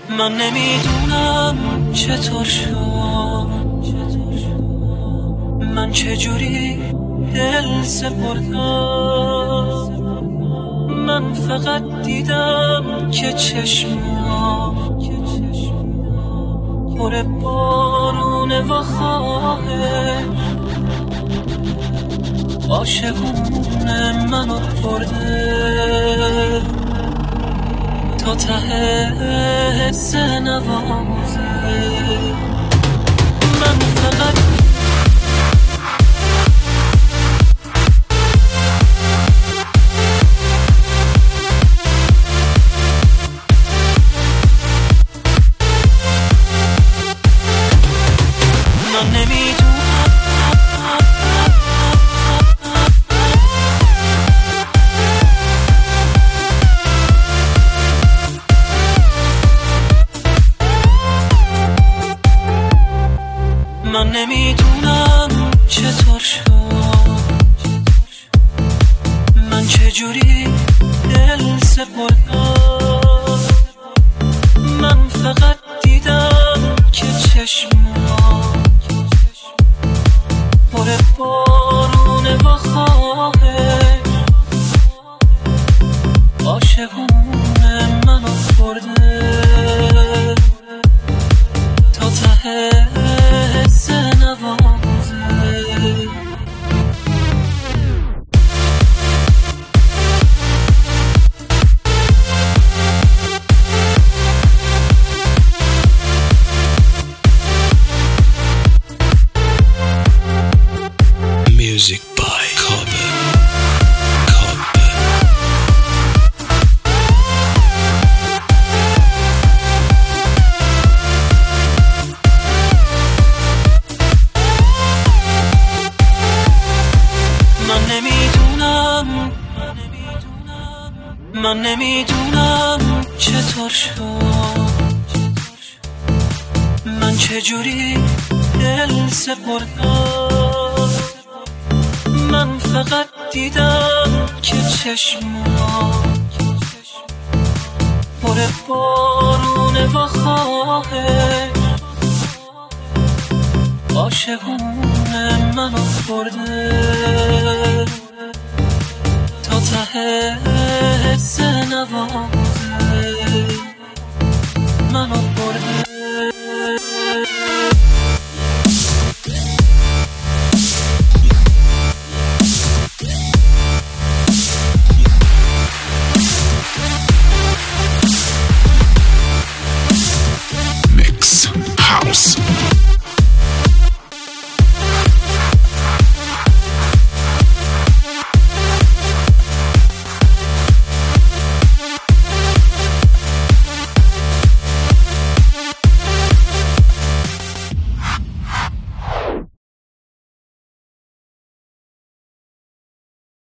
من نمیدونم چطور شد، من چجوری دل سپردم. من فقط دیدم که چشمم پر بارونه و خواهش عاشقونه منو برده تا ته حس نوازه. من فقط من نمیدونم چطور شد، من چجوری دل سپردم. من فقط دیدم که چشمم پر بارونه و خواهش عاشقونه منو برده تا ته حس نوازه. Music by Carbon. من نمیدونم چطور شد، من چجوری دل سپردم. من فقط دیدم که چشمم پر بارونه و خواهش عاشقونه منو برده تا ته حس نوازه.